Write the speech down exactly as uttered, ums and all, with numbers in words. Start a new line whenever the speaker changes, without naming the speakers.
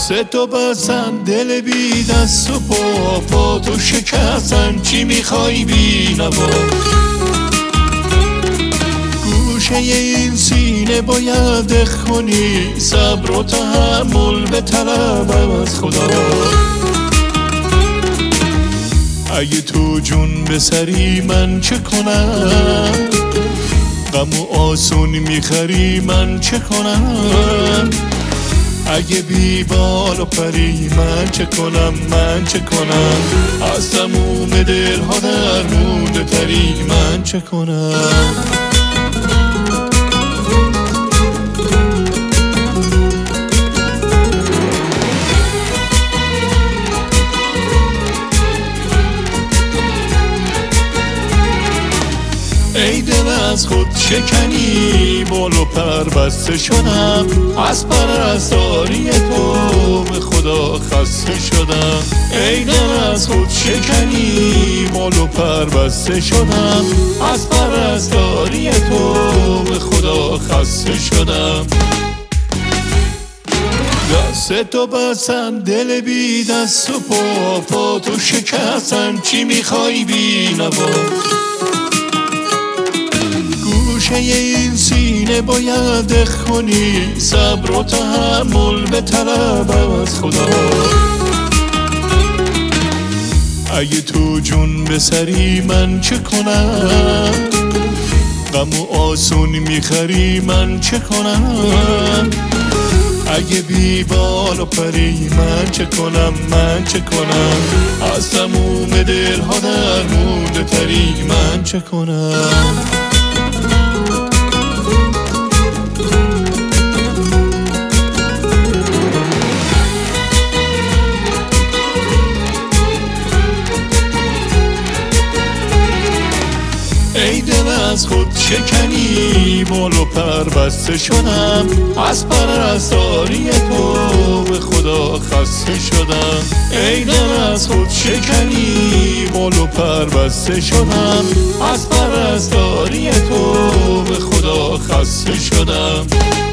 دست تو بستن دل بی دست و پا، پا تو شکستن چی میخوای بی نوا. گوشه این سینه باید دق کنی، صبر و تحمل به طلب از خدا. اگه تو جون بسری من چه کنم، غم و آسون میخری من چه کنم. اگه بی بال و پری من چه کنم، من چه کنم. از تموم دلها درمونده تری من چه کنم. ای دل از خود شکنی بال و پر بسته شدم، از پرستاری تو به خدا خسته شدم. ای دل از خود شکنی بال و پر بسته شدم، از پرستاری تو به خدا خسته شدم. دست تو بستن دل بی دست و پا، پا تو شکستن چی میخوای بی نوا. گوشه این سینه باید دق کنی، صبر و تحمل به طلب از خدا. اگه تو جون بسری من چه کنم، غم و آسون میخری من چه کنم. اگه بی بال و پری من چه کنم، من چه کنم. از تموم دلها درمونده تری من چه کنم. ای دل از خود شکنی بال و پر بسته شدم، از پرستاری تو به خدا خسته شدم. ای دل از خود شکنی بال و پر بسته شدم، از پرستاری تو به خدا خسته شدم.